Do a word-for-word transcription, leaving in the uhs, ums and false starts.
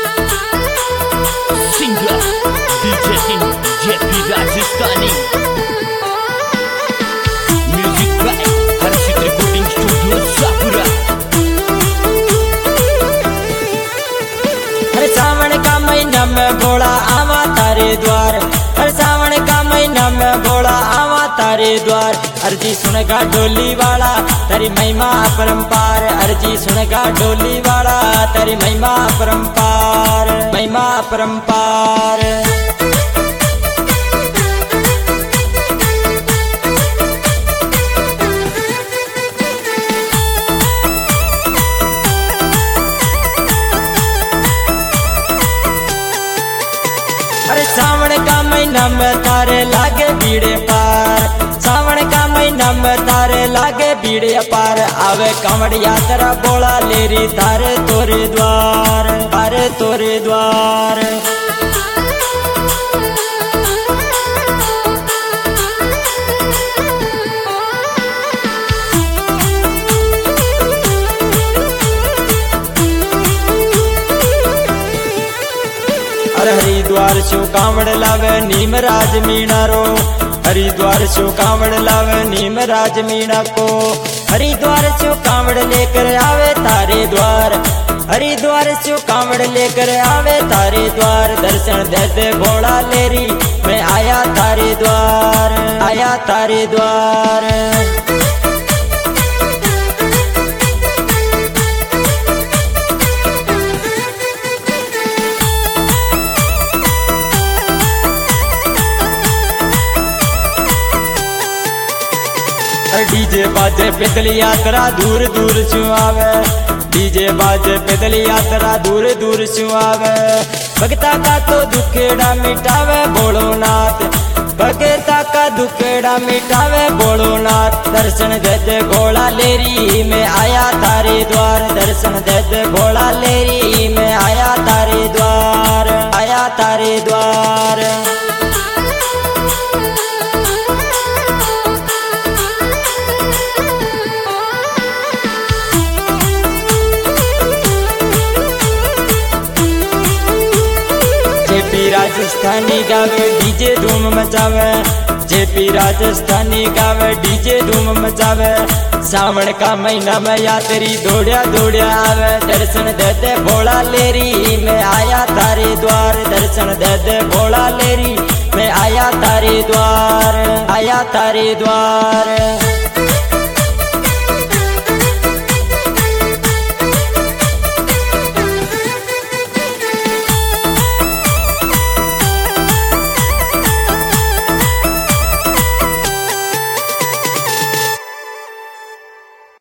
Singer DJ king JP Rajasthani, music by Harshit recording studio Sapura. हर सावन का महीना में भोला आवा तारे द्वार, हर सावन का महीना में भोला आवा तारे द्वार। अर्जी सुनगा डोली वाला तेरी महिमा अपरंपार, अर्जी सुनगा डोली वाला तेरी महिमा अपरंपार, महिमा अपरंपार। अरे सावन का महीना में तारे लागे बीड़े पार, सावन का महीना में तारे लागे बीड़े पार। आवे कांवड़ यात्रा बोला लेरी तारे तोरे द्वार, तारे तोरे द्वार। हरिद्वार शो कांवड़ लावे नीम राज मीणा रो, हरिद्वार शो कांवड़ लावे नीम राज मीणा को। हरिद्वार शो कांवड़ लेकर आवे तारे द्वार, हरिद्वार शो कांवड़ लेकर आवे तारे द्वार। दर्शन दे दे भोला लेरी मैं आया तारे द्वार, आया तारे द्वार। डीजे बाजे पैदल यात्रा दूर दूर सुआवे, डीजे बाजे पैदल यात्रा दूर दूर सुआवे। भगता का तो दुखेड़ा मिटावे भोलोनाथ, भगता का दुखेड़ा मिटावे भोलोनाथ। दर्शन दे दे भोला लेरी मैं आया तारे द्वार, दर्शन दे दे भोला लेरी मैं आया तारे द्वार, आया तारे द्वार। जेपी राजस्थानी गावे डीजे धूम मचावे, जेपी राजस्थानी गावे डीजे धूम मचावे। सावन का महीना में यात्री दौड़िया दौड़िया आवे। दर्शन दे दे भोला लेरी मैं आया तारे द्वार, दर्शन दे दे भोला लेरी मैं आया तारे द्वार, आया तारे द्वार।